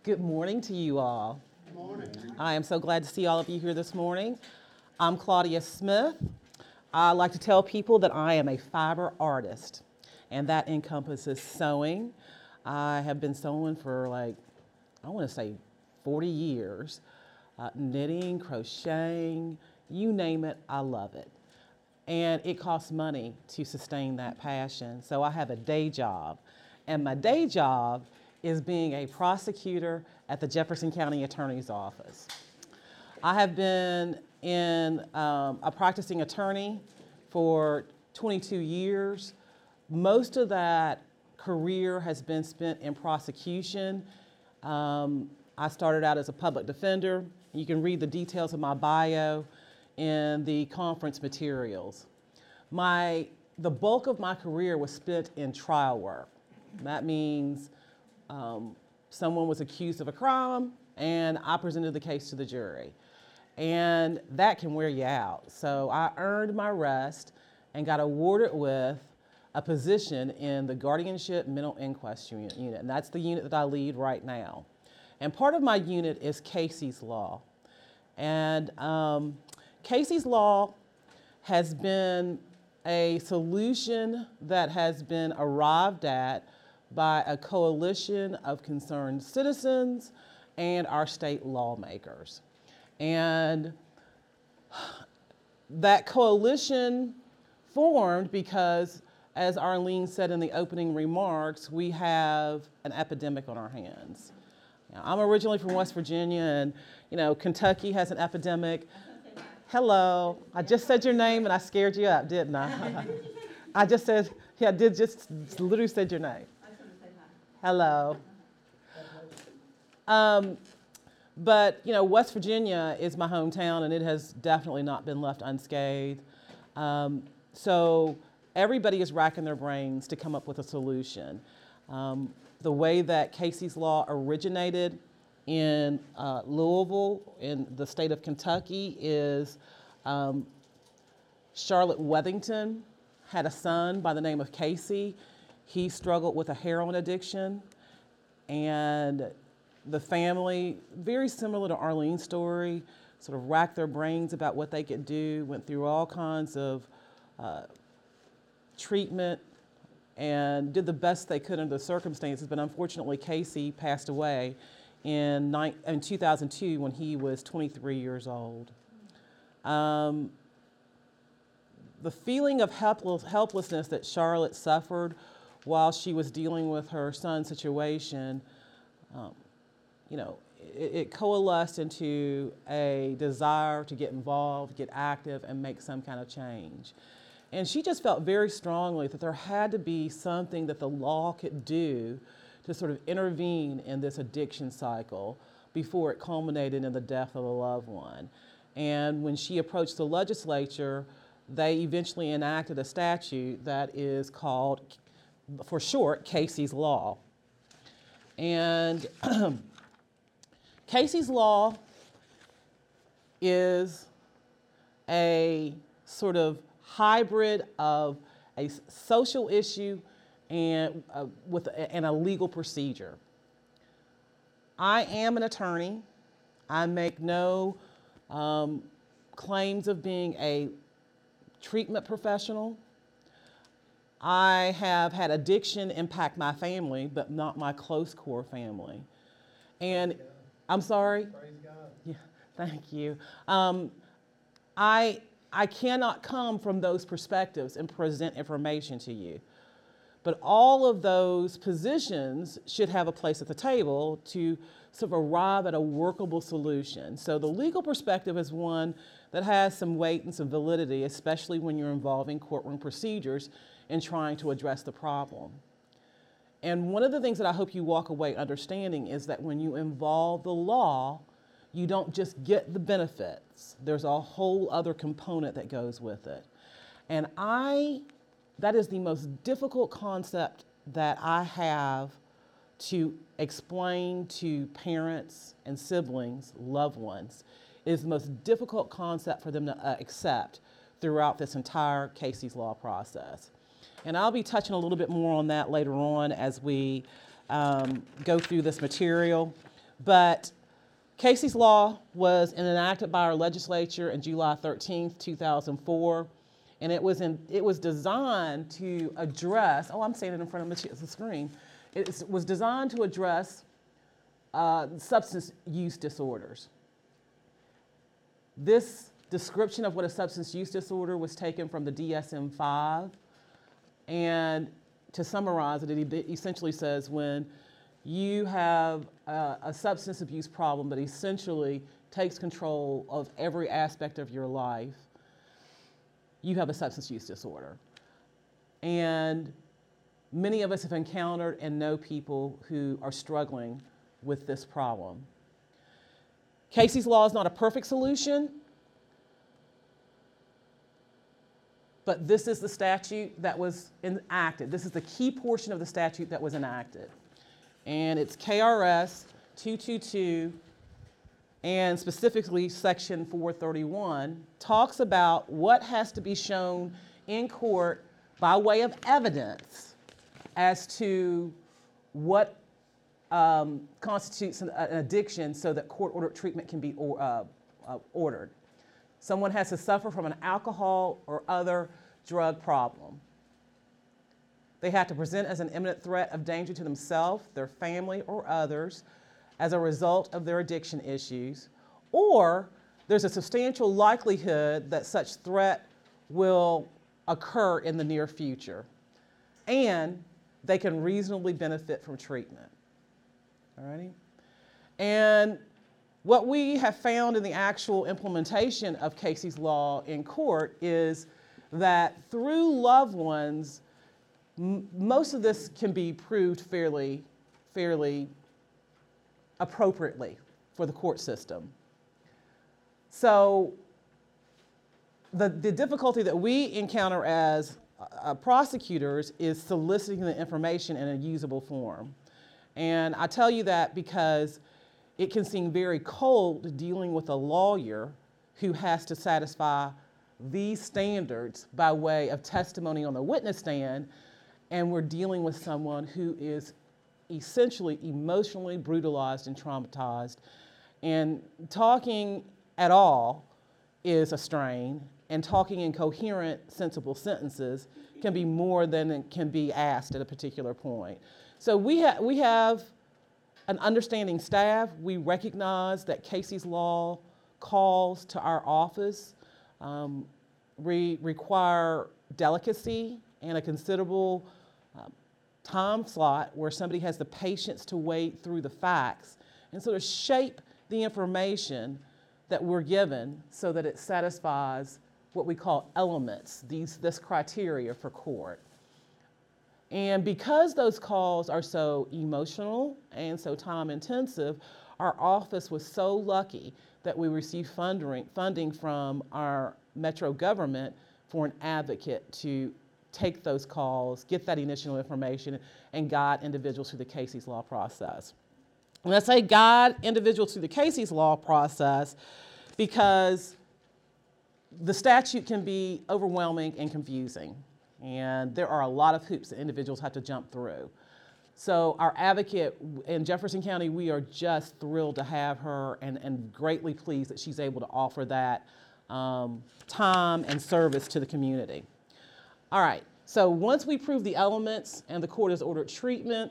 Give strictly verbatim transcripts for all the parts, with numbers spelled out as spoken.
Good morning to you all. Good morning. I am so glad to see all of you here this morning. I'm Claudia Smith. I like to tell people that I am a fiber artist, and that encompasses sewing. I have been sewing for like, I want to say forty years. Uh, knitting, crocheting, you name it, I love it. And it costs money to sustain that passion. So I have a day job, and my day job is being a prosecutor at the Jefferson County Attorney's Office. I have been in um, a practicing attorney for twenty-two years. Most of that career has been spent in prosecution. Um, I started out as a public defender. You can read the details of my bio in the conference materials. My, the bulk of my career was spent in trial work. That means um, someone was accused of a crime and I presented the case to the jury. And that can wear you out. So I earned my rest and got awarded with a position in the Guardianship Mental Inquest Unit, and that's the unit that I lead right now. And part of my unit is Casey's Law. And um, Casey's Law has been a solution that has been arrived at by a coalition of concerned citizens and our state lawmakers. And that coalition formed because, as Arlene said in the opening remarks, we have an epidemic on our hands. Now, I'm originally from West Virginia, and you know, Kentucky has an epidemic. Hello, I just said your name and I scared you up, didn't I? I just said, yeah, I did just literally said your name. Hello. Um, but you know, West Virginia is my hometown, and it has definitely not been left unscathed. Um, so everybody is racking their brains to come up with a solution. Um, the way that Casey's Law originated in uh, Louisville, in the state of Kentucky, is um, Charlotte Wethington had a son by the name of Casey. He struggled with a heroin addiction, and the family, very similar to Arlene's story, sort of racked their brains about what they could do, went through all kinds of uh, treatment, and did the best they could under the circumstances. But unfortunately, Casey passed away in, ni- in two thousand two when he was twenty-three years old. Um, the feeling of helpless, helplessness that Charlotte suffered while she was dealing with her son's situation, um, you know, it, it coalesced into a desire to get involved, get active, and make some kind of change. And she just felt very strongly that there had to be something that the law could do to sort of intervene in this addiction cycle before it culminated in the death of a loved one. And when she approached the legislature, they eventually enacted a statute that is called, for short, Casey's Law. And Casey's Law is a sort of hybrid of a social issue and uh, with a, and a legal procedure. I am an attorney. I make no um, claims of being a treatment professional. I have had addiction impact my family, but not my close core family. And I'm sorry? Praise God. Yeah, thank you. Um, I, I cannot come from those perspectives and present information to you. But all of those positions should have a place at the table to sort of arrive at a workable solution. So the legal perspective is one that has some weight and some validity, especially when you're involving courtroom procedures and trying to address the problem. And one of the things that I hope you walk away understanding is that when you involve the law, you don't just get the benefits. There's a whole other component that goes with it. And I, that is the most difficult concept that I have to explain to parents and siblings, loved ones. It is the most difficult concept for them to uh, accept throughout this entire Casey's Law process. And I'll be touching a little bit more on that later on as we um, go through this material. But Casey's Law was enacted by our legislature on July thirteenth, two thousand four, and it was, in, it was designed to address, oh, I'm saying it in front of the screen, it was designed to address uh, substance use disorders. This description of what a substance use disorder was taken from the D S M five, and to summarize it, it essentially says when you have a, a substance abuse problem that essentially takes control of every aspect of your life, you have a substance use disorder. And many of us have encountered and know people who are struggling with this problem. Casey's Law is not a perfect solution, but this is the statute that was enacted. This is the key portion of the statute that was enacted. And it's K R S two twenty-two, and specifically section four thirty-one talks about what has to be shown in court by way of evidence as to what um, constitutes an, an addiction so that court-ordered treatment can be or, uh, uh, ordered. Someone has to suffer from an alcohol or other drug problem. They have to present as an imminent threat of danger to themselves, their family, or others as a result of their addiction issues, or there's a substantial likelihood that such threat will occur in the near future, and they can reasonably benefit from treatment. All righty? And what we have found in the actual implementation of Casey's Law in court is that through loved ones, m most of this can be proved fairly, fairly appropriately for the court system. So the, the difficulty that we encounter as uh, prosecutors is soliciting the information in a usable form. And I tell you that because it can seem very cold dealing with a lawyer who has to satisfy these standards by way of testimony on the witness stand, and we're dealing with someone who is essentially emotionally brutalized and traumatized. And talking at all is a strain, and talking in coherent, sensible sentences can be more than it can be asked at a particular point. So we, ha we have an understanding staff. We recognize that Casey's Law calls to our office um, re require delicacy and a considerable um, time slot where somebody has the patience to wait through the facts and sort of shape the information that we're given so that it satisfies what we call elements, these, this criteria for court. And because those calls are so emotional and so time intensive, our office was so lucky that we received funding, funding from our Metro government for an advocate to take those calls, get that initial information, and guide individuals through the Casey's Law process. And I say guide individuals through the Casey's Law process because the statute can be overwhelming and confusing. And there are a lot of hoops that individuals have to jump through. So our advocate in Jefferson County, we are just thrilled to have her and, and greatly pleased that she's able to offer that um, time and service to the community. All right, so once we prove the elements and the court has ordered treatment,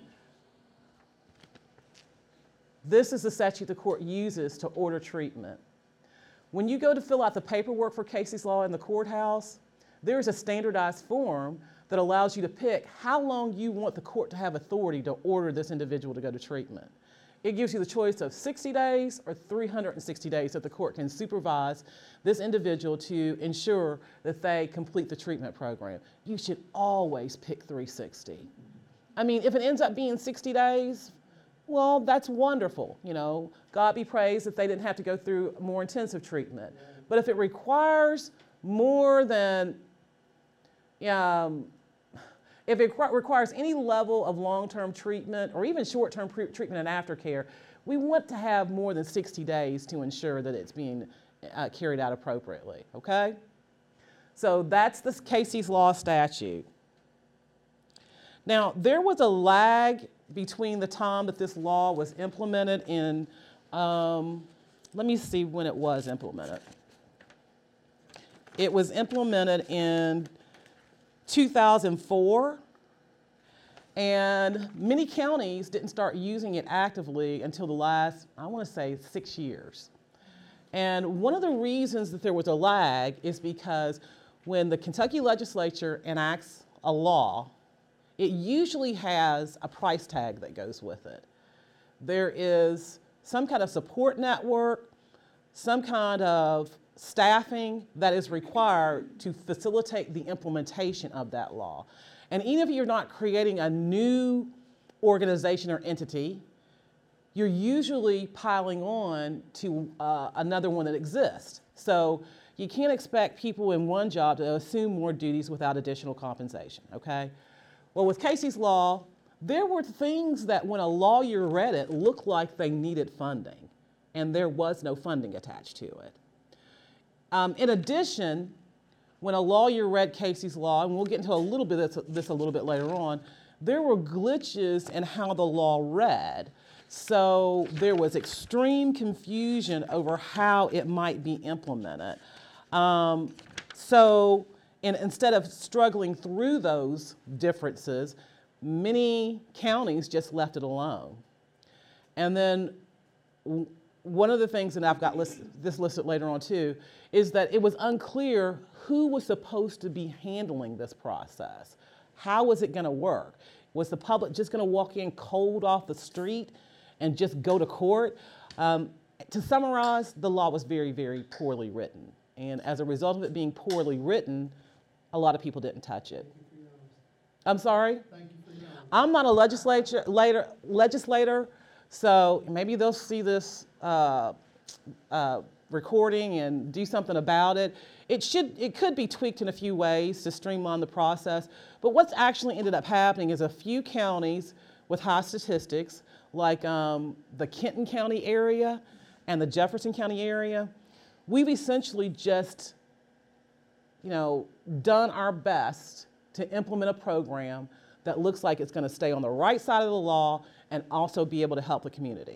this is the statute the court uses to order treatment. When you go to fill out the paperwork for Casey's Law in the courthouse, there is a standardized form that allows you to pick how long you want the court to have authority to order this individual to go to treatment. It gives you the choice of sixty days or three hundred sixty days that the court can supervise this individual to ensure that they complete the treatment program. You should always pick three sixty. I mean, if it ends up being sixty days, well, that's wonderful. You know, God be praised if they didn't have to go through more intensive treatment. But if it requires more than Um, if it requires any level of long-term treatment or even short-term treatment and aftercare, we want to have more than sixty days to ensure that it's being uh, carried out appropriately, okay? So that's the Casey's Law statute. Now, there was a lag between the time that this law was implemented in, um, let me see when it was implemented. It was implemented in two thousand four, and many counties didn't start using it actively until the last, I want to say, six years. And one of the reasons that there was a lag is because when the Kentucky legislature enacts a law, it usually has a price tag that goes with it. There is some kind of support network, some kind of staffing that is required to facilitate the implementation of that law. And even if you're not creating a new organization or entity, you're usually piling on to uh, another one that exists. So you can't expect people in one job to assume more duties without additional compensation, okay? Well, with Casey's Law, there were things that when a lawyer read it looked like they needed funding, and there was no funding attached to it. Um, in addition, when a lawyer read Casey's Law, and we'll get into a little bit of this a little bit later on, there were glitches in how the law read. So there was extreme confusion over how it might be implemented. Um, so in, instead of struggling through those differences, many counties just left it alone. And then one of the things, and I've got list, this listed later on too, is that it was unclear who was supposed to be handling this process. How was it going to work? Was the public just going to walk in cold off the street and just go to court? Um, to summarize, the law was very, very poorly written. And as a result of it being poorly written, a lot of people didn't touch it. I'm sorry? Thank you for I'm not a legislature, later, legislator, so maybe they'll see this uh, uh, recording and do something about it. It should, it could be tweaked in a few ways to streamline the process, but what's actually ended up happening is a few counties with high statistics, like um, the Kenton County area and the Jefferson County area, we've essentially just, you know, done our best to implement a program that looks like it's going to stay on the right side of the law and also be able to help the community.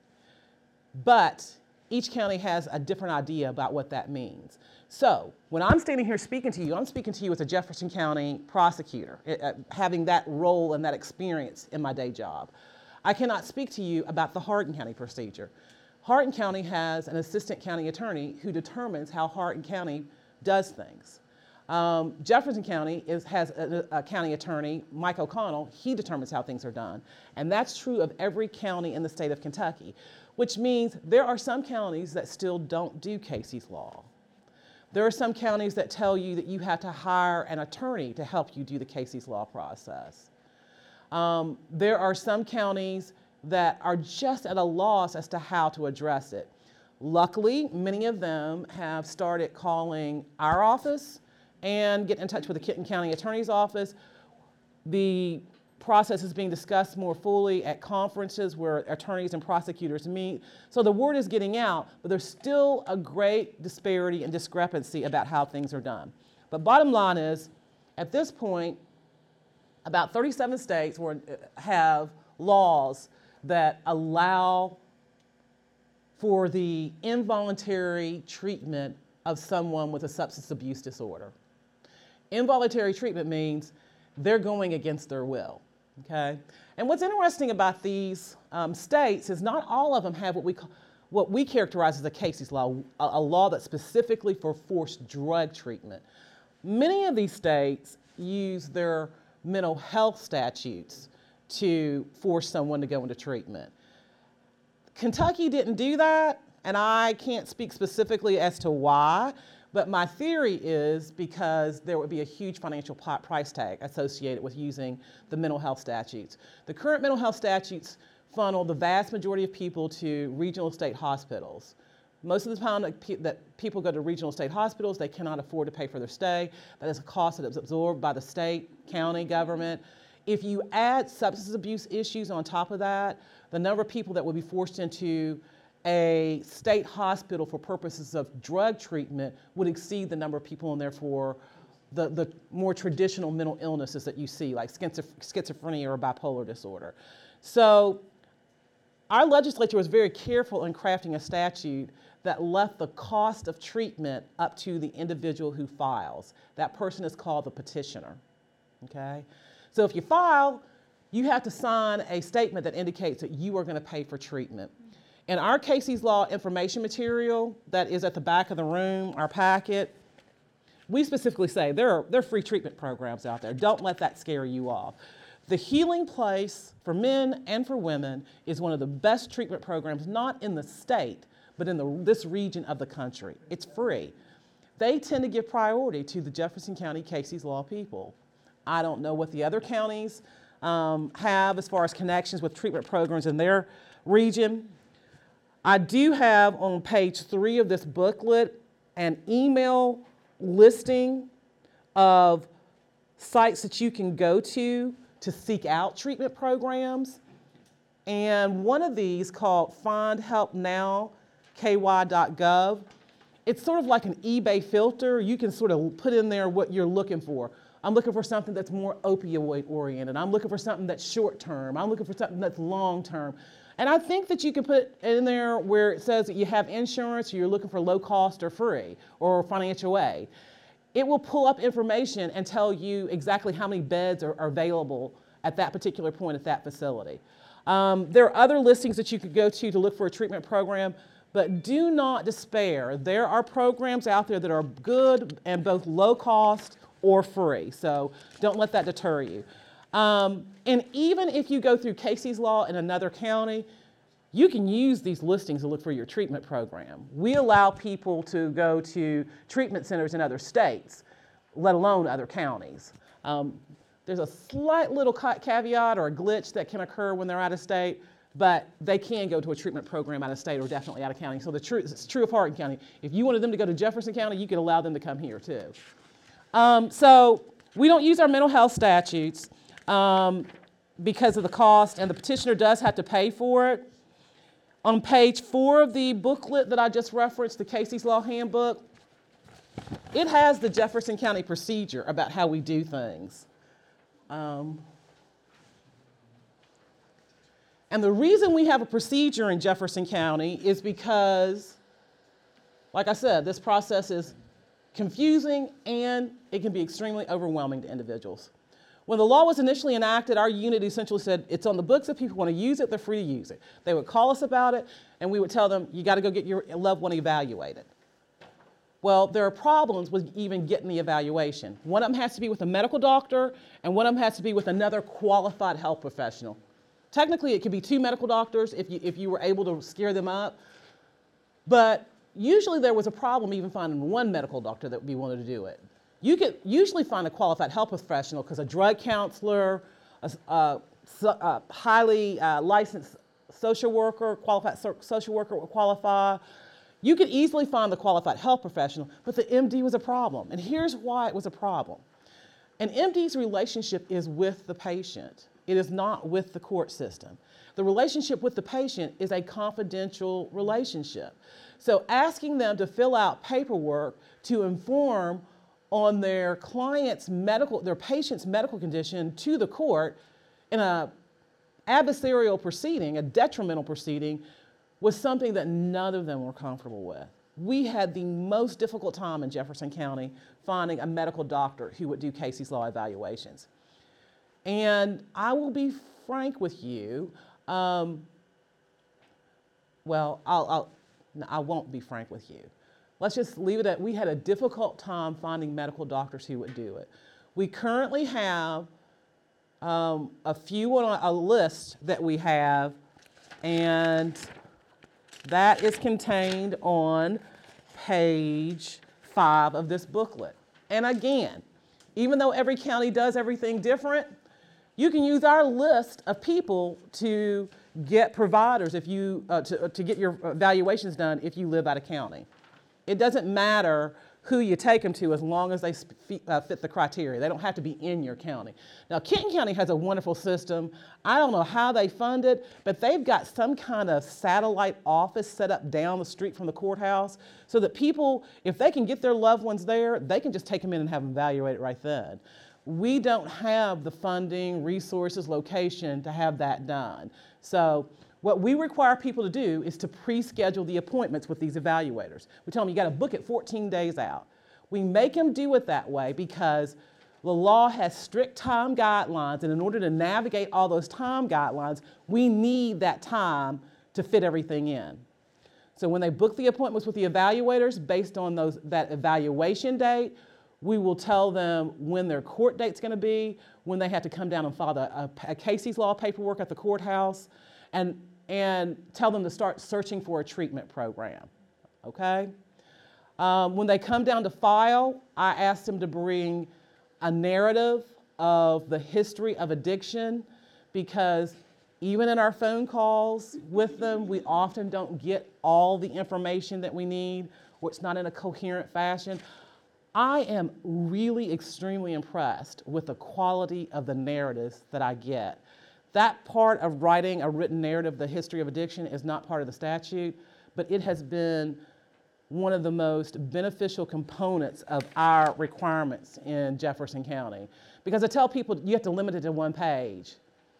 But each county has a different idea about what that means. So when I'm standing here speaking to you, I'm speaking to you as a Jefferson County prosecutor, uh, having that role and that experience in my day job. I cannot speak to you about the Hardin County procedure. Hardin County has an assistant county attorney who determines how Hardin County does things. Um, Jefferson County is, has a, a county attorney, Mike O'Connell. He determines how things are done. And that's true of every county in the state of Kentucky, which means there are some counties that still don't do Casey's Law. There are some counties that tell you that you have to hire an attorney to help you do the Casey's Law process. Um, there are some counties that are just at a loss as to how to address it. Luckily, many of them have started calling our office and get in touch with the Kenton County Attorney's Office. The process is being discussed more fully at conferences where attorneys and prosecutors meet. So the word is getting out, but there's still a great disparity and discrepancy about how things are done. But bottom line is, at this point, about thirty-seven states were, have laws that allow for the involuntary treatment of someone with a substance abuse disorder. Involuntary treatment means they're going against their will, okay? And what's interesting about these um, states is not all of them have what we, call, what we characterize as a Casey's Law, a, a law that's specifically for forced drug treatment. Many of these states use their mental health statutes to force someone to go into treatment. Kentucky didn't do that, and I can't speak specifically as to why, but my theory is because there would be a huge financial price tag associated with using the mental health statutes. The current mental health statutes funnel the vast majority of people to regional state hospitals. Most of the time that, pe that people go to regional state hospitals, they cannot afford to pay for their stay. That is a cost that is absorbed by the state, county government. If you add substance abuse issues on top of that, the number of people that would be forced into a state hospital for purposes of drug treatment would exceed the number of people in there for the, the more traditional mental illnesses that you see, like schizophrenia or bipolar disorder. So our legislature was very careful in crafting a statute that left the cost of treatment up to the individual who files. That person is called the petitioner, okay? So if you file, you have to sign a statement that indicates that you are going to pay for treatment. In our Casey's Law information material that is at the back of the room, our packet, we specifically say there are, there are free treatment programs out there. Don't let that scare you off. The Healing Place for men and for women is one of the best treatment programs, not in the state, but in the, this region of the country. It's free. They tend to give priority to the Jefferson County Casey's Law people. I don't know what the other counties um, have as far as connections with treatment programs in their region. I do have on page three of this booklet an email listing of sites that you can go to to seek out treatment programs. And one of these called find help now k y dot gov. It's sort of like an eBay filter. You can sort of put in there what you're looking for. I'm looking for something that's more opioid oriented. I'm looking for something that's short term. I'm looking for something that's long term. And I think that you can put in there where it says that you have insurance, or you're looking for low cost or free or financial aid. It will pull up information and tell you exactly how many beds are, are available at that particular point at that facility. Um, there are other listings that you could go to to look for a treatment program, but do not despair. There are programs out there that are good and both low cost or free, so don't let that deter you. Um, and even if you go through Casey's Law in another county, you can use these listings to look for your treatment program. We allow people to go to treatment centers in other states, let alone other counties. Um, there's a slight little caveat or a glitch that can occur when they're out of state, but they can go to a treatment program out of state or definitely out of county. So the tr it's true of Hardin County. If you wanted them to go to Jefferson County, you could allow them to come here too. Um, so we don't use our mental health statutes um, because of the cost, and the petitioner does have to pay for it. On page four of the booklet that I just referenced, the Casey's Law Handbook, it has the Jefferson County procedure about how we do things. Um, and the reason we have a procedure in Jefferson County is because, like I said, this process is confusing and it can be extremely overwhelming to individuals. When the law was initially enacted, our unit essentially said, it's on the books. If people want to use it, they're free to use it. They would call us about it, and we would tell them, you got to go get your loved one evaluated. Well, there are problems with even getting the evaluation. One of them has to be with a medical doctor, and one of them has to be with another qualified health professional. Technically, it could be two medical doctors if you, if you were able to scare them up, but usually there was a problem even finding one medical doctor that would be willing to do it. You could usually find a qualified health professional because a drug counselor, a, a, a highly uh, licensed social worker, qualified so, social worker would qualify. You could easily find the qualified health professional, but the M D was a problem. And here's why it was a problem. An M D's relationship is with the patient. It is not with the court system. The relationship with the patient is a confidential relationship. So asking them to fill out paperwork to inform on their client's medical, their patient's medical condition to the court in a adversarial proceeding, a detrimental proceeding, was something that none of them were comfortable with. We had the most difficult time in Jefferson County finding a medical doctor who would do Casey's Law evaluations. And I will be frank with you, um, well, I'll, I'll, no, I won't be frank with you. Let's just leave it at, we had a difficult time finding medical doctors who would do it. We currently have um, a few on a list that we have, and that is contained on page five of this booklet. And again, even though every county does everything different, you can use our list of people to get providers if you, uh, to, to get your evaluations done if you live out of county. It doesn't matter who you take them to as long as they uh, fit the criteria. They don't have to be in your county. Now, Kenton County has a wonderful system. I don't know how they fund it, but they've got some kind of satellite office set up down the street from the courthouse so that people, if they can get their loved ones there, they can just take them in and have them evaluated right then. we don't have the funding, resources, location to have that done. So what we require people to do is to pre-schedule the appointments with these evaluators. We tell them you got to book it fourteen days out. We make them do it that way because the law has strict time guidelines, and in order to navigate all those time guidelines, we need that time to fit everything in. So when they book the appointments with the evaluators based on those, that evaluation date, we will tell them when their court date's going to be, when they have to come down and file a, a Casey's Law paperwork at the courthouse, and, and tell them to start searching for a treatment program, okay? Um, when they come down to file, I ask them to bring a narrative of the history of addiction, because even in our phone calls with them, we often don't get all the information that we need, or it's not in a coherent fashion. I am really extremely impressed with the quality of the narratives that I get. That part of writing a written narrative, the history of addiction, is not part of the statute, but it has been one of the most beneficial components of our requirements in Jefferson County. Because I tell people you have to limit it to one page.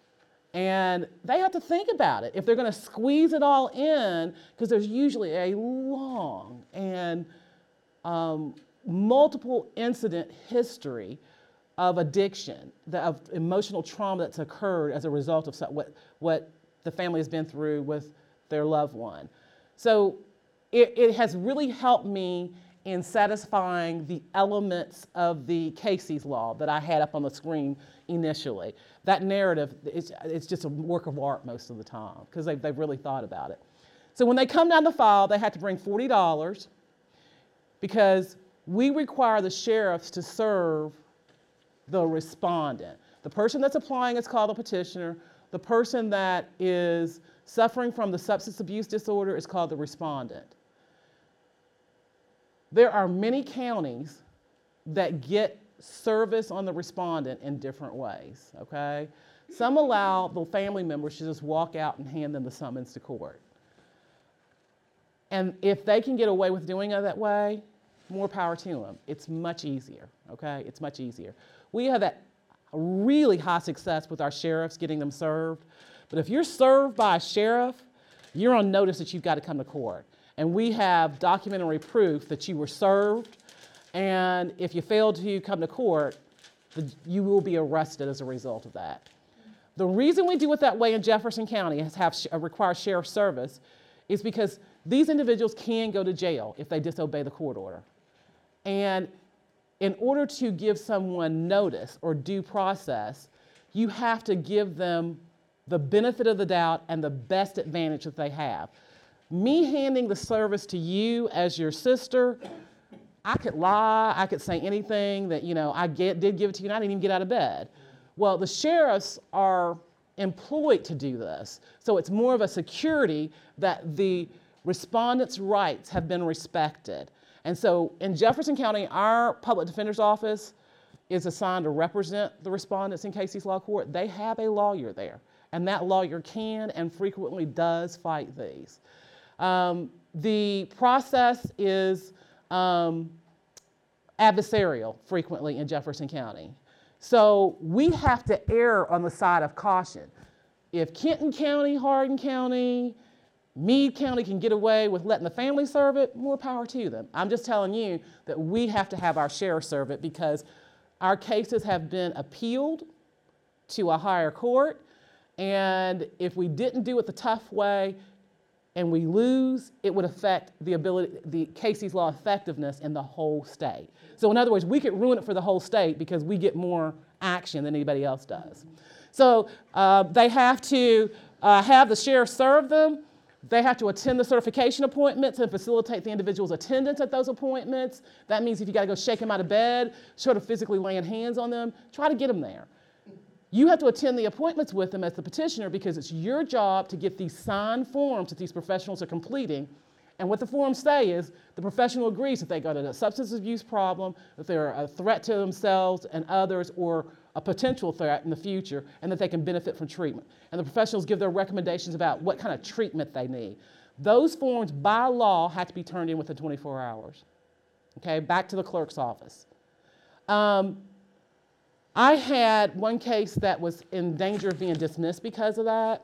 And they have to think about it. If they're going to squeeze it all in, because there's usually a long and um, multiple incident history of addiction, the, of emotional trauma that's occurred as a result of so, what, what the family has been through with their loved one. So it, it has really helped me in satisfying the elements of the Casey's Law that I had up on the screen initially. That narrative, it's, it's just a work of art most of the time, because they've, they've really thought about it. So when they come down to file, they have to bring forty dollars, because we require the sheriffs to serve the respondent. The person that's applying is called a petitioner. The person that is suffering from the substance abuse disorder is called the respondent. There are many counties that get service on the respondent in different ways, okay? Some allow the family members to just walk out and hand them the summons to court. And if they can get away with doing it that way, more power to them. It's much easier, okay? It's much easier. We have that really high success with our sheriffs getting them served. But if you're served by a sheriff, you're on notice that you've got to come to court. And we have documentary proof that you were served, and if you fail to come to court, the, you will be arrested as a result of that. The reason we do it that way in Jefferson County, has have sh- require sheriff service, is because these individuals can go to jail if they disobey the court order. And in order to give someone notice or due process, you have to give them the benefit of the doubt and the best advantage that they have. Me handing the service to you as your sister, I could lie, I could say anything that, you know, I get, did give it to you and I didn't even get out of bed. Well, the sheriffs are employed to do this. So it's more of a security that the respondent's rights have been respected. And so in Jefferson County, our public defender's office is assigned to represent the respondents in Casey's Law Court. They have a lawyer there, and that lawyer can and frequently does fight these. Um, the process is um, adversarial frequently in Jefferson County. So we have to err on the side of caution. If Kenton County, Hardin County, Meade County can get away with letting the family serve it, more power to them. I'm just telling you that we have to have our sheriff serve it, because our cases have been appealed to a higher court, and if we didn't do it the tough way and we lose, it would affect the ability, the Casey's Law effectiveness in the whole state. So in other words, we could ruin it for the whole state because we get more action than anybody else does. So uh, they have to uh, have the sheriff serve them. They have to attend the certification appointments and facilitate the individual's attendance at those appointments. That means if you got to go shake them out of bed, sort of physically laying hands on them, try to get them there. You have to attend the appointments with them as the petitioner, because it's your job to get these signed forms that these professionals are completing. And what the forms say is the professional agrees that they got a substance abuse problem, that they're a threat to themselves and others, or a potential threat in the future, and that they can benefit from treatment. And the professionals give their recommendations about what kind of treatment they need. Those forms by law have to be turned in within twenty-four hours. Okay, back to the clerk's office. Um, I had one case that was in danger of being dismissed because of that.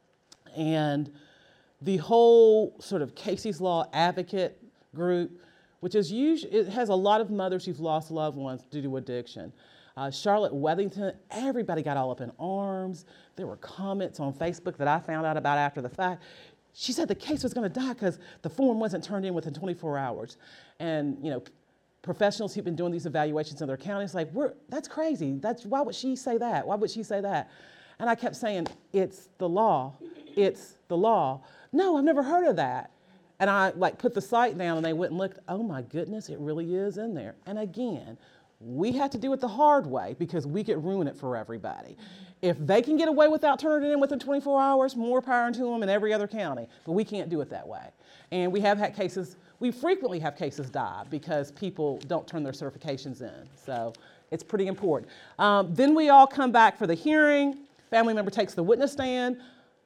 And the whole sort of Casey's Law advocate group, which is usually, it has a lot of mothers who've lost loved ones due to addiction. Uh, Charlotte Weathington, everybody got all up in arms. There were comments on Facebook that I found out about after the fact. She said the case was going to die because the form wasn't turned in within twenty-four hours. And, you know, professionals who've been doing these evaluations in their counties, like, We're, that's crazy. That's, why would she say that? Why would she say that? And I kept saying, it's the law. It's the law. No, I've never heard of that. And I like put the site down and they went and looked, oh my goodness, it really is in there. And again, we had to do it the hard way because we could ruin it for everybody. If they can get away without turning it in within twenty-four hours, more power to them in every other county. But we can't do it that way. And we have had cases, we frequently have cases die because people don't turn their certifications in. So it's pretty important. Um, then we all come back for the hearing. Family member takes the witness stand.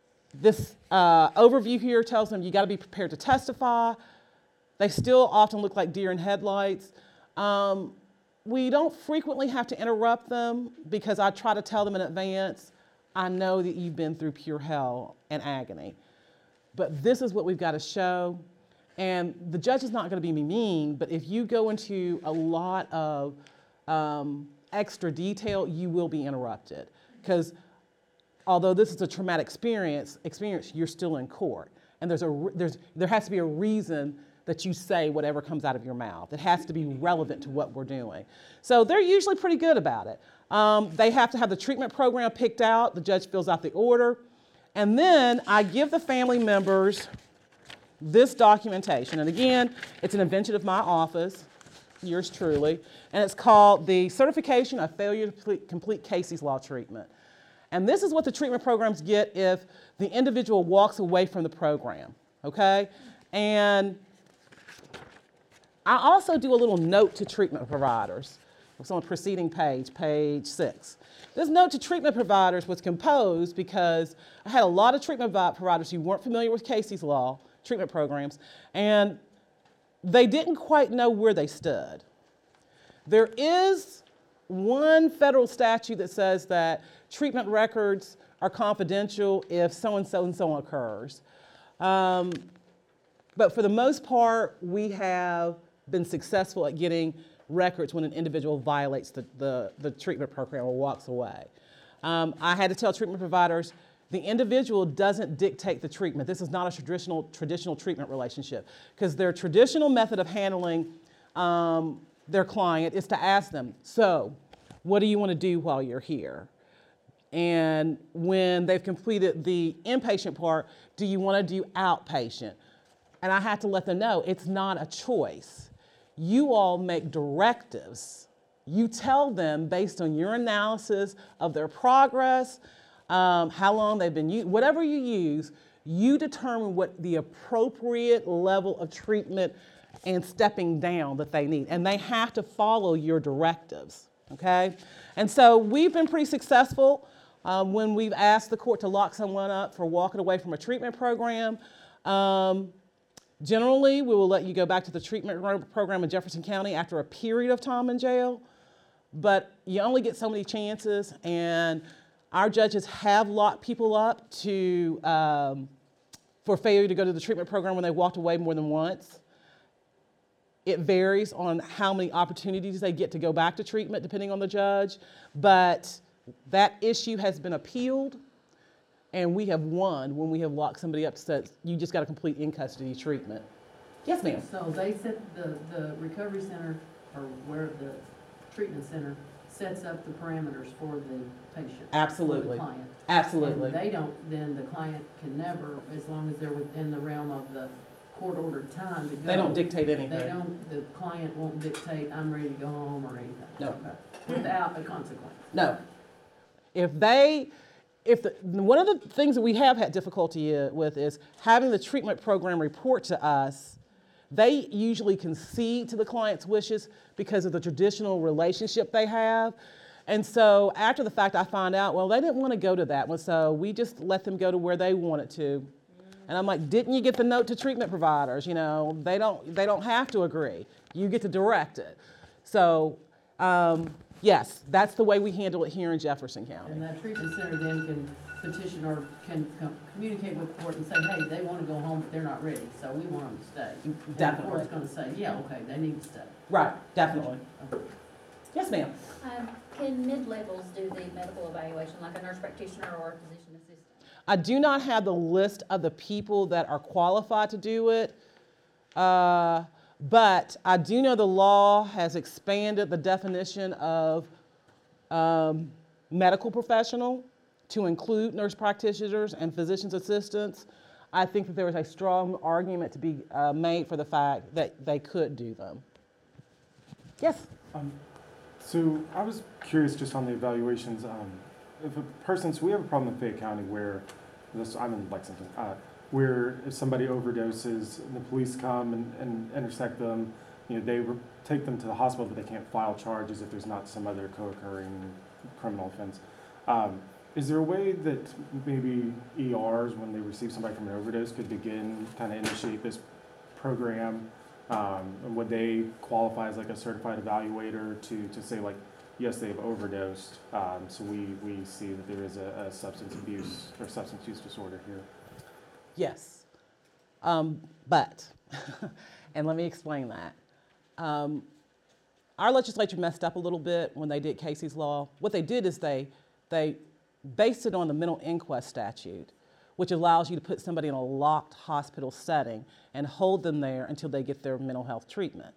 This uh, overview here tells them you got to be prepared to testify. They still often look like deer in headlights. Um, we don't frequently have to interrupt them because I try to tell them in advance, I know that you've been through pure hell and agony, but this is what we've got to show. And the judge is not going to be mean, but if you go into a lot of um, extra detail, you will be interrupted. Because although this is a traumatic experience, experience, you're still in court. And there's a, there's, there has to be a reason that you say whatever comes out of your mouth. It has to be relevant to what we're doing. So they're usually pretty good about it. Um, they have to have the treatment program picked out. The judge fills out the order. And then I give the family members this documentation. And again, it's an invention of my office, yours truly. And it's called the Certification of Failure to Complete, Complete Casey's Law Treatment. And this is what the treatment programs get if the individual walks away from the program, okay? And I also do a little note to treatment providers. It's on the preceding page, page six. This note to treatment providers was composed because I had a lot of treatment providers who weren't familiar with Casey's Law treatment programs, and they didn't quite know where they stood. There is one federal statute that says that treatment records are confidential if so-and-so and so occurs. Um, but for the most part, we have been successful at getting records when an individual violates the, the, the treatment program or walks away. Um, I had to tell treatment providers, the individual doesn't dictate the treatment. This is not a traditional, traditional treatment relationship, because their traditional method of handling um, their client is to ask them, so what do you want to do while you're here? And when they've completed the inpatient part, do you want to do outpatient? And I had to let them know it's not a choice. You all make directives. You tell them based on your analysis of their progress, um, how long they've been used, whatever you use, you determine what the appropriate level of treatment and stepping down that they need. And they have to follow your directives, okay? And so we've been pretty successful um, when we've asked the court to lock someone up for walking away from a treatment program. Um, Generally, we will let you go back to the treatment program in Jefferson County after a period of time in jail, but you only get so many chances, and our judges have locked people up to, um, for failure to go to the treatment program when they walked away more than once. It varies on how many opportunities they get to go back to treatment depending on the judge, but that issue has been appealed. And we have won when we have locked somebody up, so you just got a complete in-custody treatment. Yes, ma'am. So they set the, the recovery center, or where the treatment center sets up the parameters for the patient. Absolutely. For the client. Absolutely. And they don't, then the client can never, as long as they're within the realm of the court-ordered time to go. They don't dictate anything. They don't, the client won't dictate, I'm ready to go home or anything. No. Without a consequence. No. If they, If the, one of the things that we have had difficulty with is having the treatment program report to us. They usually concede to the client's wishes because of the traditional relationship they have. And so after the fact, I find out, well, they didn't want to go to that one, so we just let them go to where they wanted to. And I'm like, didn't you get the note to treatment providers? You know, they don't, they don't have to agree. You get to direct it. So um, Yes, that's the way we handle it here in Jefferson And County. that treatment center then can petition or can com- communicate with the court and say, hey, they want to go home, but they're not ready, so we want them to stay. And the Definitely. court's gonna say, yeah, okay, they need to stay. Right, definitely. Okay. Yes, ma'am. Um, Can mid-levels do the medical evaluation, like a nurse practitioner or a physician assistant? I do not have the list of the people that are qualified to do it, uh, but I do know the law has expanded the definition of um, medical professional to include nurse practitioners and physician's assistants. I think that there is a strong argument to be uh, made for the fact that they could do them. Yes? Um, so I was curious just on the evaluations. Um, if a person, so we have a problem in Fayette County where, this, I'm in Lexington, uh, where if somebody overdoses and the police come and, and intersect them, you know, they re- take them to the hospital, but they can't file charges if there's not some other co-occurring criminal offense. Um, is there a way that maybe E Rs, when they receive somebody from an overdose, could begin, kind of initiate this program? Um, and would they qualify as like a certified evaluator to, to say like, yes, they've overdosed, um, so we, we see that there is a, a substance abuse or substance use disorder here? Yes. Um, but, and let me explain that. Um, our legislature messed up a little bit when they did Casey's Law. What they did is they, they based it on the mental inquest statute, which allows you to put somebody in a locked hospital setting and hold them there until they get their mental health treatment.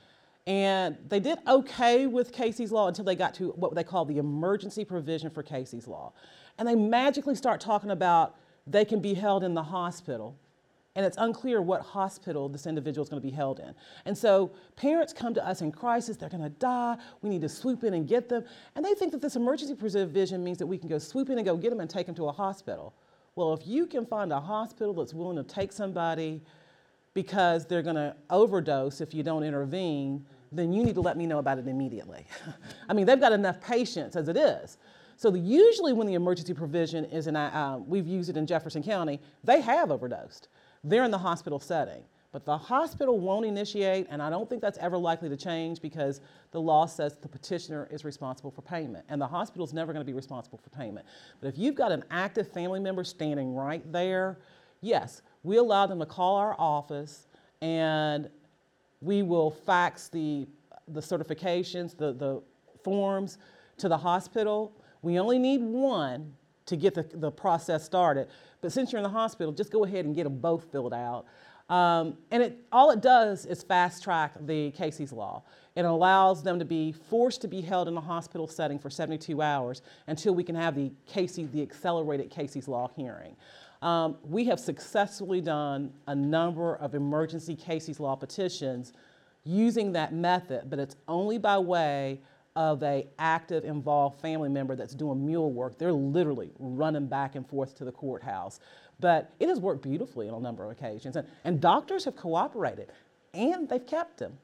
And they did okay with Casey's Law until they got to what they call the emergency provision for Casey's Law. And they magically start talking about they can be held in the hospital. And it's unclear what hospital this individual is going to be held in. And so parents come to us in crisis, they're going to die, we need to swoop in and get them. And they think that this emergency provision means that we can go swoop in and go get them and take them to a hospital. Well, if you can find a hospital that's willing to take somebody because they're going to overdose if you don't intervene, then you need to let me know about it immediately. I mean, they've got enough patients as it is. So the, usually when the emergency provision is in, uh, we've used it in Jefferson County, they have overdosed. They're in the hospital setting. But the hospital won't initiate, and I don't think that's ever likely to change because the law says the petitioner is responsible for payment, and the hospital's never going to be responsible for payment. But if you've got an active family member standing right there, yes, we allow them to call our office, and we will fax the, the certifications, the, the forms to the hospital. We only need one to get the, the process started. But since you're in the hospital, just go ahead and get them both filled out. Um, and it, all it does is fast track the Casey's Law. It allows them to be forced to be held in a hospital setting for seventy-two hours until we can have the Casey, the accelerated Casey's Law hearing. Um, we have successfully done a number of emergency Casey's Law petitions using that method, but it's only by way of a active, involved family member that's doing mule work. They're literally running back and forth to the courthouse. But it has worked beautifully on a number of occasions. And, and doctors have cooperated, and they've kept them.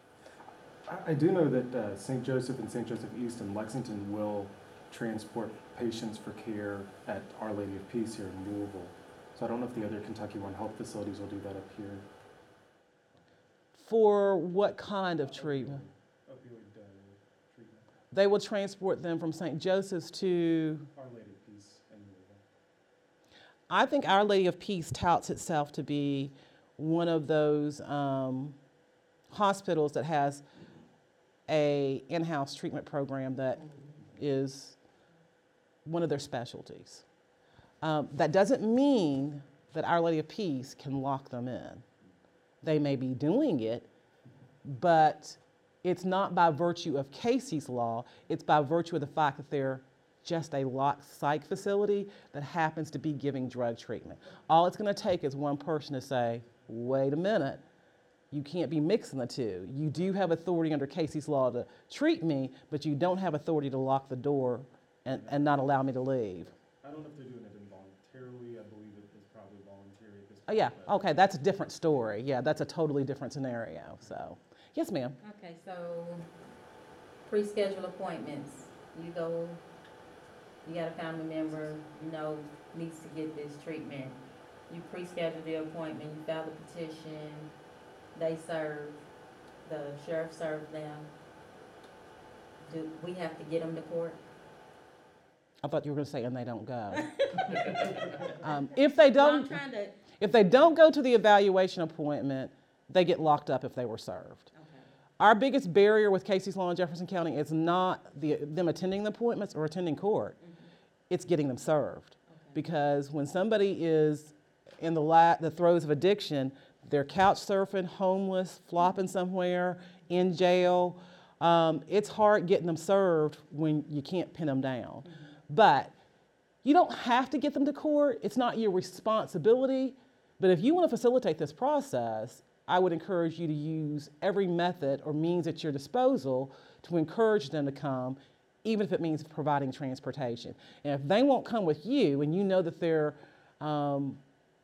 I, I do know that uh, Saint Joseph and Saint Joseph East in Lexington will transport patients for care at Our Lady of Peace here in Louisville. So I don't know if the other Kentucky One Health facilities will do that up here. For what kind of treatment? Opioid uh, treatment. They will transport them from Saint Joseph's to, Our Lady of Peace in Louisville. I think Our Lady of Peace touts itself to be one of those um, hospitals that has a in-house treatment program that is one of their specialties. Um, that doesn't mean that Our Lady of Peace can lock them in. They may be doing it, but it's not by virtue of Casey's Law, it's by virtue of the fact that they're just a locked psych facility that happens to be giving drug treatment. All it's gonna take is one person to say, wait a minute, you can't be mixing the two. You do have authority under Casey's Law to treat me, but you don't have authority to lock the door and, and not allow me to leave. I don't know if they're doing it involuntarily. I believe it is probably voluntary at this point. Oh, yeah, but- okay, that's a different story. Yeah, that's a totally different scenario, so. Yes, ma'am. Okay, so pre-schedule appointments, you go, you got a family member, you know, needs to get this treatment. You pre-schedule the appointment, you file the petition, they serve, the sheriff serves them. do we have to get them to court? I thought you were going to say, and they don't go. um, if they Well, I'm don't, trying to, if they don't go to the evaluation appointment, they get locked up if they were served. okay, Our biggest barrier with Casey's Law in Jefferson County is not the, them attending the appointments or attending court. It's getting them served. Because when somebody is in the, la- the throes of addiction, they're couch surfing, homeless, flopping somewhere, in jail. Um, it's hard getting them served when you can't pin them down. But you don't have to get them to court. It's not your responsibility. But if you want to facilitate this process, I would encourage you to use every method or means at your disposal to encourage them to come, even if it means providing transportation. And if they won't come with you and you know that they're um,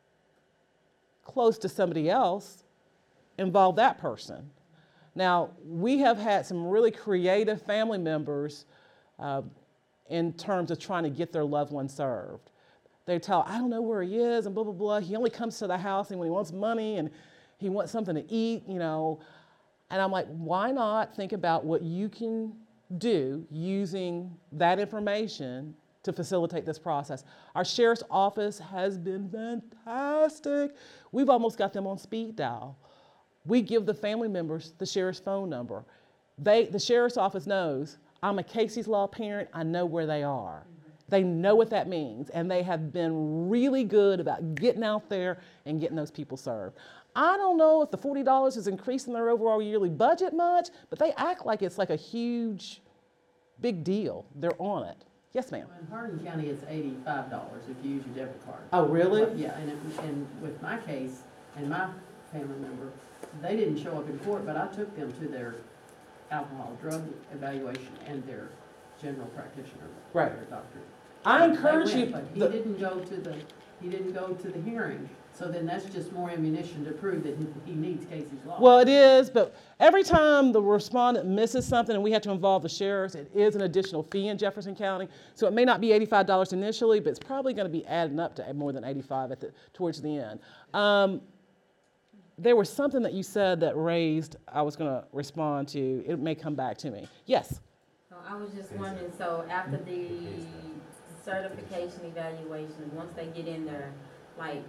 close to somebody else, involve that person. Now, we have had some really creative family members uh, in terms of trying to get their loved one served. They tell, I don't know where he is, and blah, blah, blah. He only comes to the house and when he wants money and he wants something to eat, you know. And I'm like, why not think about what you can do using that information to facilitate this process? Our sheriff's office has been fantastic. We've almost got them on speed dial. We give the family members the sheriff's phone number. They, the sheriff's office knows, I'm a Casey's Law parent, I know where they are. They know what that means, and they have been really good about getting out there and getting those people served. I don't know if the forty dollars is increasing their overall yearly budget much, but they act like it's like a huge, big deal. They're on it. Yes, ma'am. In Hardin County, it's eighty-five dollars if you use your debit card. Oh, really? Yeah, and, it, and with my case and my family member, they didn't show up in court, but I took them to their alcohol drug evaluation and their general practitioner, Right. their doctor. I They encourage went, you. But he the- didn't go to the, he didn't go to the hearing, so then that's just more ammunition to prove that he, he needs Casey's Law. Well, it is, but every time the respondent misses something and we have to involve the sheriffs, it is an additional fee in Jefferson County. So it may not be eighty-five dollars initially, but it's probably going to be adding up to more than eighty-five at the, towards the end. Um, there was something that you said that raised, I was going to respond to. It may come back to me. Yes. so I was just wondering, so after the certification evaluation, once they get in there, like,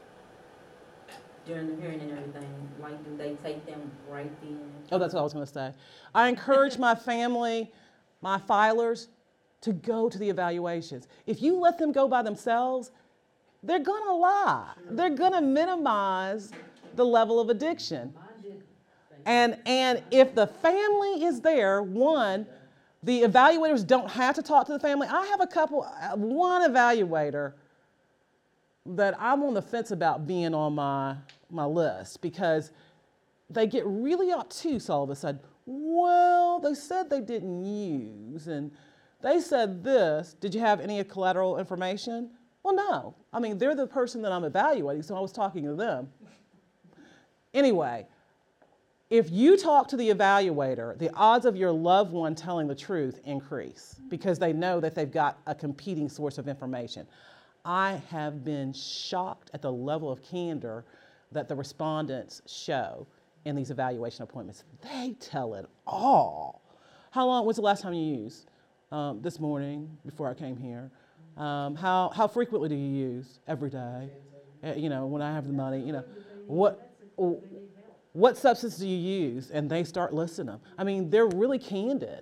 during the hearing and everything, like, do they take them right then? Oh, that's what I was going to say. I encourage my family, my filers, to go to the evaluations. If you let them go by themselves, they're going to lie. They're going to minimize the level of addiction. And, and if the family is there, one, the evaluators don't have to talk to the family. I have a couple, uh, one evaluator that I'm on the fence about being on my, my list because they get really obtuse all of a sudden. Well, they said they didn't use, and they said this. Did you have any collateral information? Well, no. I mean, they're the person that I'm evaluating, so I was talking to them. Anyway, if you talk to the evaluator, the odds of your loved one telling the truth increase because they know that they've got a competing source of information. I have been shocked at the level of candor that the respondents show in these evaluation appointments. They tell it all. How long, when's the last time you used? Um, this morning, before I came here. Um, how, how frequently do you use? Every day. Uh, you know, when I have the money, you know. What, what substance do you use? And they start listing them. I mean, they're really candid.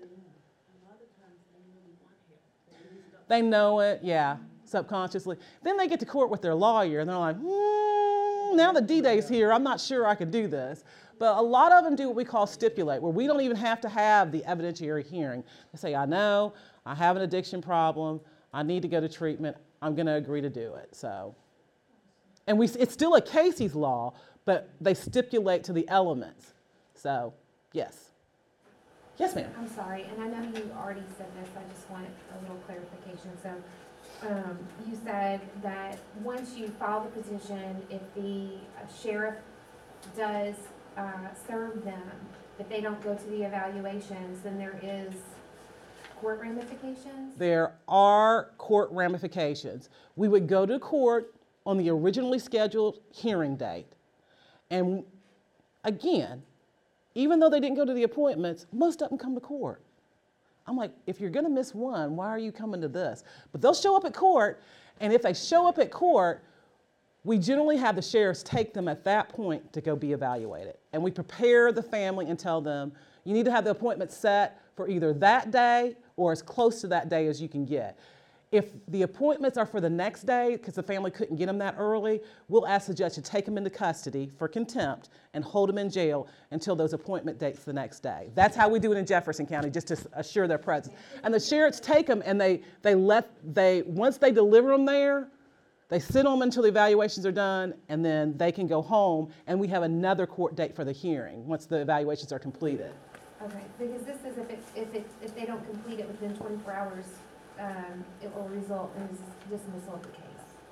They know it, yeah, subconsciously. Then they get to court with their lawyer and they're like, hmm, now the D-Day's here, I'm not sure I can do this. But a lot of them do what we call stipulate, where we don't even have to have the evidentiary hearing. They say, I know, I have an addiction problem, I need to go to treatment, I'm gonna agree to do it, so. And we, it's still a Casey's Law, but they stipulate to the elements. So, yes. Yes, ma'am. I'm sorry, and I know you already said this, I just want a little clarification. So, um, you said that once you file the petition, if the uh, sheriff does, uh, serve them, if they don't go to the evaluations, then there is court ramifications? There are court ramifications. We would go to court on the originally scheduled hearing date. And again, even though they didn't go to the appointments, most of them come to court. I'm like, if you're gonna miss one, why are you coming to this? But they'll show up at court, and if they show up at court, we generally have the sheriffs take them at that point to go be evaluated. And we prepare the family and tell them, you need to have the appointment set for either that day or as close to that day as you can get. If the appointments are for the next day, because the family couldn't get them that early, we'll ask the judge to take them into custody for contempt and hold them in jail until those appointment dates the next day. That's how we do it in Jefferson County, just to assure their presence. And the sheriffs take them and they, they let, they, once they deliver them there, they sit on them until the evaluations are done, and then they can go home, and we have another court date for the hearing once the evaluations are completed. Okay, because this is if it, if it, if they don't complete it within twenty-four hours, um, it will result in dismissal of the case.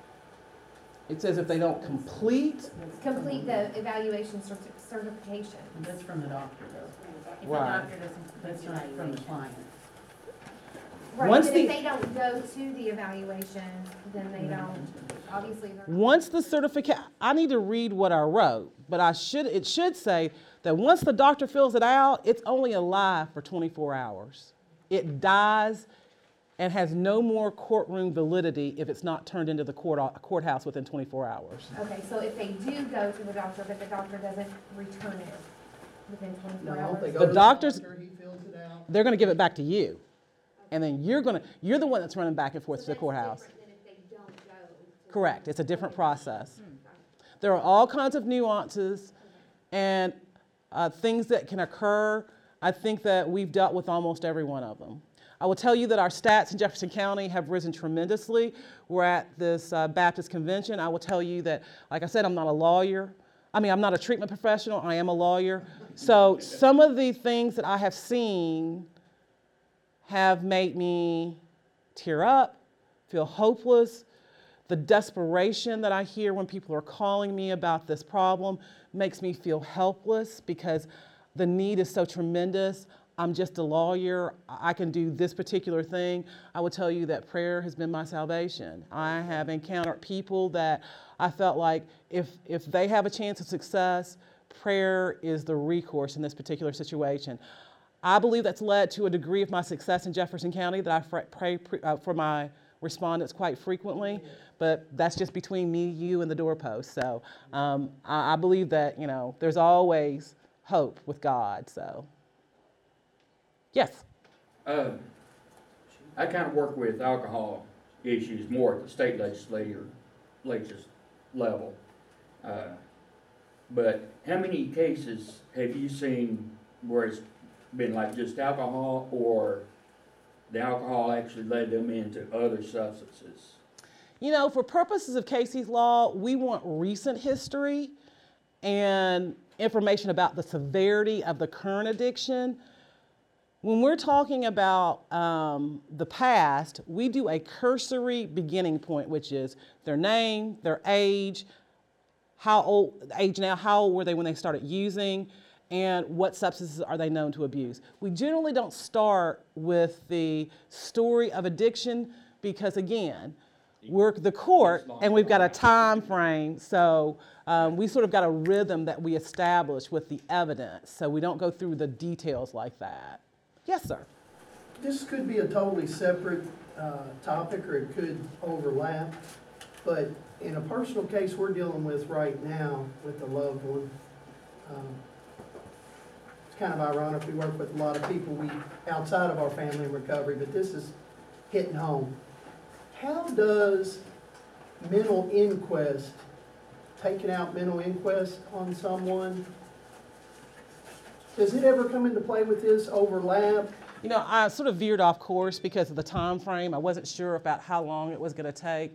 It says if they don't complete, That's Complete from the evaluation certi- certification. That's from the doctor, though. If the Right. doctor doesn't That's complete not the from the evaluation. client. Right, Once but the- if they don't go to the evaluation, then they don't, obviously, they're not. once the certificate, I need to read what I wrote, but I should, it should say that once the doctor fills it out, it's only alive for twenty-four hours. It dies and has no more courtroom validity if it's not turned into the court, courthouse within twenty-four hours. Okay, so if they do go to the doctor, but the doctor doesn't return it within twenty-four No, if they hours? go The to the doctors- doctor, he fills it out. They're gonna give it back to you. And then you're gonna, you're the one that's running back and forth to the courthouse. Than if they don't go to- Correct, it's a different process. There are all kinds of nuances and uh, things that can occur. I think that we've dealt with almost every one of them. I will tell you that our stats in Jefferson County have risen tremendously. We're at this uh, Baptist convention. I will tell you that, like I said, I'm not a lawyer. I mean, I'm not a treatment professional, I am a lawyer. So some of the things that I have seen have made me tear up, feel hopeless. The desperation that I hear when people are calling me about this problem makes me feel helpless because the need is so tremendous. I'm just a lawyer. I can do this particular thing. I will tell you that prayer has been my salvation. I have encountered people that I felt like if, if they have a chance of success, prayer is the recourse in this particular situation. I believe that's led to a degree of my success in Jefferson County that I fr- pray pre- uh, for my respondents quite frequently, but that's just between me, you, and the doorpost. So um, I, I believe that, you know, there's always hope with God, so. Yes, Uh, I kind of work with alcohol issues more at the state legislature, legislature level. Uh, But how many cases have you seen where it's been like just alcohol, or the alcohol actually led them into other substances? you know, for purposes of Casey's Law, we want recent history and information about the severity of the current addiction. When we're talking about um, the past, we do a cursory beginning point, which is their name, their age, how old, age now, how old were they when they started using, and what substances are they known to abuse. We generally don't start with the story of addiction because, again, we're the court and we've got a time frame, so um, we sort of got a rhythm that we establish with the evidence, so we don't go through the details like that. Yes, sir. This could be a totally separate uh, topic, or it could overlap, but in a personal case we're dealing with right now with a loved one, um, it's kind of ironic, we work with a lot of people we outside of our family in recovery, but this is hitting home. How does mental inquest, taking out mental inquest on someone, does it ever come into play with this overlap? You know, I sort of veered off course because of the time frame. I wasn't sure about how long it was going to take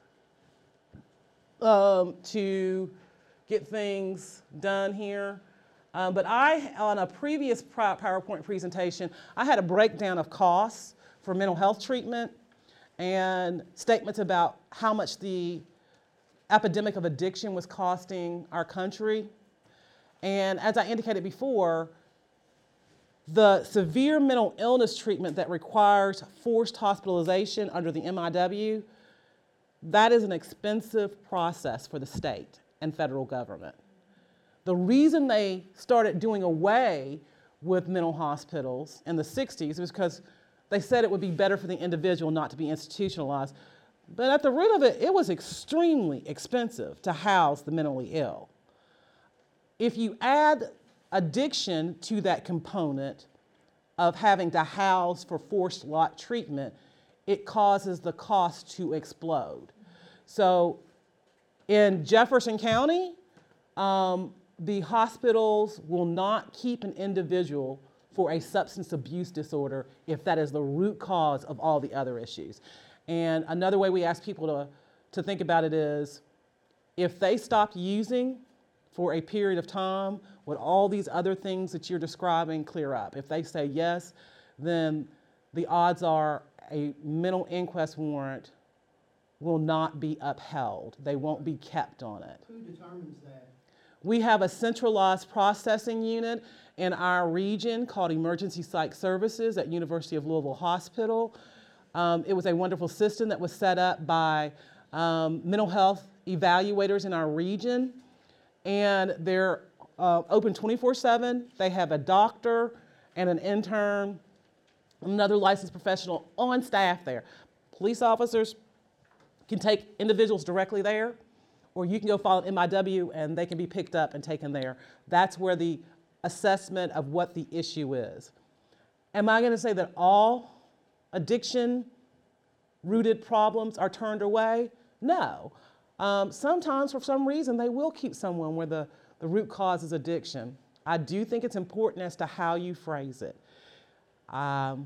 um, to get things done here. Um, but I, on a previous PowerPoint presentation, I had a breakdown of costs for mental health treatment and statements about how much the epidemic of addiction was costing our country. And as I indicated before, the severe mental illness treatment that requires forced hospitalization under the M I W, that is an expensive process for the state and federal government. The reason they started doing away with mental hospitals in the sixties was because they said it would be better for the individual not to be institutionalized. But at the root of it, it was extremely expensive to house the mentally ill. If you add addiction to that component of having to house for forced lot treatment, it causes the cost to explode. So in Jefferson County, um, the hospitals will not keep an individual for a substance abuse disorder if that is the root cause of all the other issues. And another way we ask people to, to think about it is, if they stopped using for a period of time, would all these other things that you're describing clear up? If they say yes, then the odds are a mental inquest warrant will not be upheld. They won't be kept on it. Who determines that? We have a centralized processing unit in our region called Emergency Psych Services at University of Louisville Hospital. Um, it was a wonderful system that was set up by um, mental health evaluators in our region. And they're uh, open twenty-four seven. They have a doctor and an intern, another licensed professional on staff there. Police officers can take individuals directly there, or you can go file an M I W and they can be picked up and taken there. That's where the assessment of what the issue is. Am I going to say that all addiction-rooted problems are turned away? No. Um, sometimes, for some reason, they will keep someone where the, the root cause is addiction. I do think it's important as to how you phrase it. Um,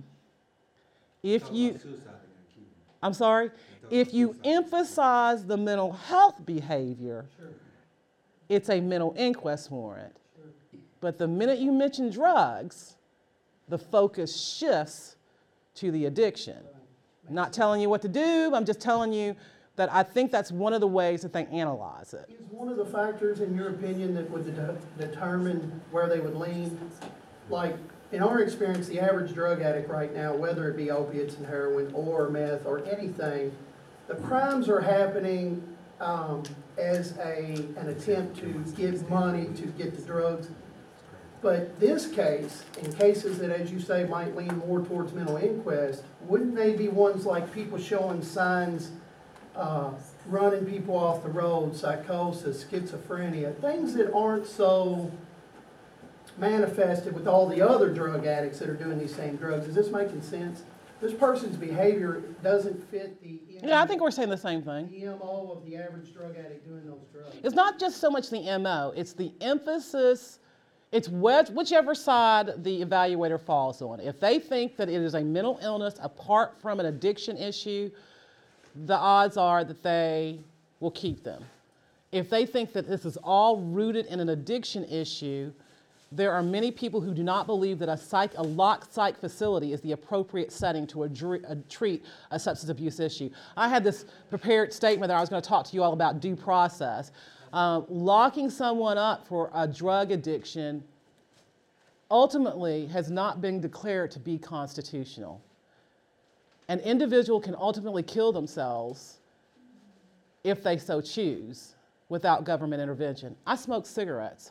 if you, I'm sorry, if you emphasize the mental health behavior, Sure. it's a mental inquest warrant. Sure. But the minute you mention drugs, the focus shifts to the addiction. I'm not telling you what to do, I'm just telling you that I think that's one of the ways that they analyze it. Is one of the factors, in your opinion, that would de- determine where they would lean? Like, in our experience, the average drug addict right now, whether it be opiates and heroin or meth or anything, the crimes are happening um, as a, an attempt to give money to get the drugs. But this case, in cases that, as you say, might lean more towards mental inquest, wouldn't they be ones like people showing signs, uh, running people off the road, psychosis, schizophrenia, things that aren't so manifested with all the other drug addicts that are doing these same drugs? Is this making sense? This person's behavior doesn't fit the Yeah, I think we're saying the same thing. the M O of the average drug addict doing those drugs. It's not just so much the M O, it's the emphasis, it's which, whichever side the evaluator falls on. If they think that it is a mental illness apart from an addiction issue, the odds are that they will keep them. If they think that this is all rooted in an addiction issue, there are many people who do not believe that a, psych, a locked psych facility is the appropriate setting to adre- uh, treat a substance abuse issue. I had this prepared statement that I was going to talk to you all about due process. Um, locking someone up for a drug addiction ultimately has not been declared to be constitutional. An individual can ultimately kill themselves if they so choose without government intervention. I smoke cigarettes.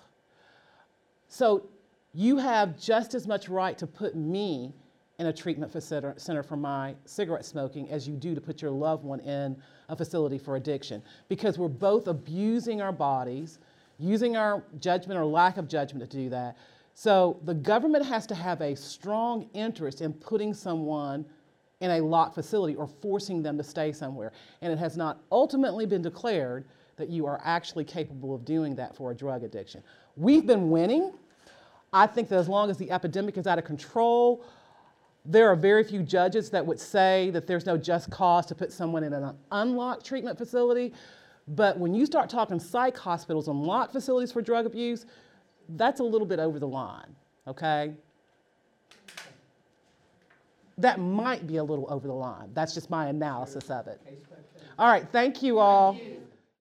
So you have just as much right to put me in a treatment center for my cigarette smoking as you do to put your loved one in a facility for addiction, because we're both abusing our bodies, using our judgment or lack of judgment to do that. So the government has to have a strong interest in putting someone in a locked facility or forcing them to stay somewhere. And it has not ultimately been declared that you are actually capable of doing that for a drug addiction. We've been winning. I think that as long as the epidemic is out of control, there are very few judges that would say that there's no just cause to put someone in an unlocked treatment facility. But when you start talking psych hospitals and locked facilities for drug abuse, that's a little bit over the line, okay? That might be a little over the line. That's just my analysis of it. All right, thank you all. Thank you.